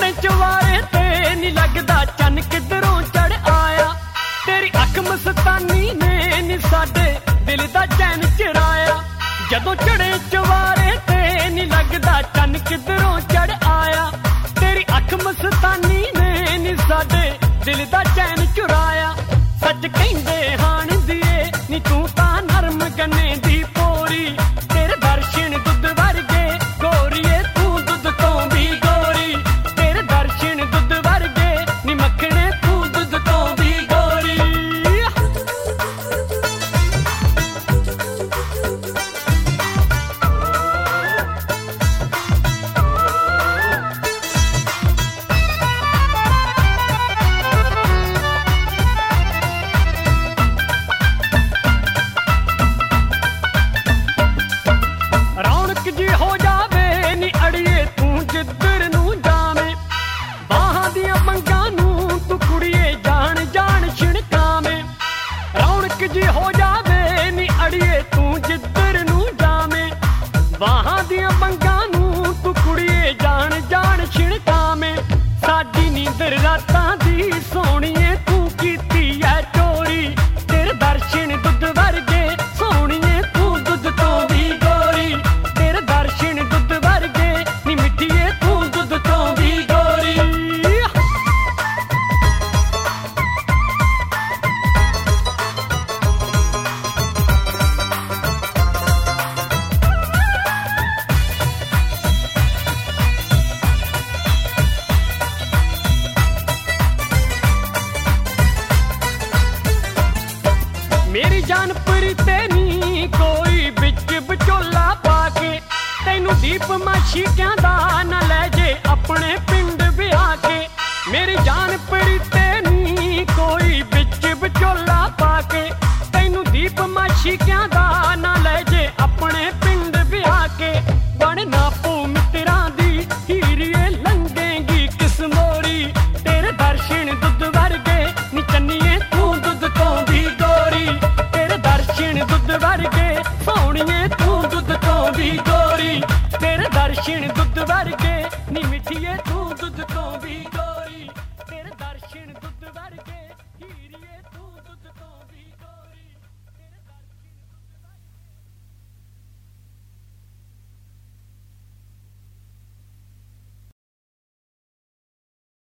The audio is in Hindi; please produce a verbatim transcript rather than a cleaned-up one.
चढ़े चवारे ते नी लगदा चन किधरों चढ़ आया। तेरी अख मस्तानी ने नी साडे दिल दा चैन चुराया। जदों चढ़े चवारे ते नी लगदा चन किधरों चढ़ आया। तेरी अख मस्तानी ने नी साडे दिल दा चैन चुराया। सच कहंदे हाण दिए नी तू तां नरम गन्ने दी पोरी। तेरे दर्शन दुध वर्गे गोरीए तू दुध तो भी गोरी। तेरे दर्शन दुध वर्गे नी मखणे तू दुध तो भी गोरी। रौनक जी हो जावे नी अड़िए तू जिधर नू जावे। बाहां दियां मंगां नू तू कुड़िए जान जान छिड़कावे। रौनक जी हो जावे नी अड़िए तू जिधर नू जावे। बाहां दियां मंगां नू तू कुड़िए जान जान छिड़कावे। साडी नींदर रातां दी सोहणीए तू कीती ऐ चोरी। तेरे दर्शन दुध वर्गे सोहणीए तू दुध तो भी गोरी। तेरे दर्शन दुध वर्गे नी मिठीए तू दुध तो भी गोरी। मेरी जान परी ते नी कोई बिच विचोला पाके। तैनू दीप माशिकियां दा ना ले जे अपने पिंड ब्याह के। मेरी जान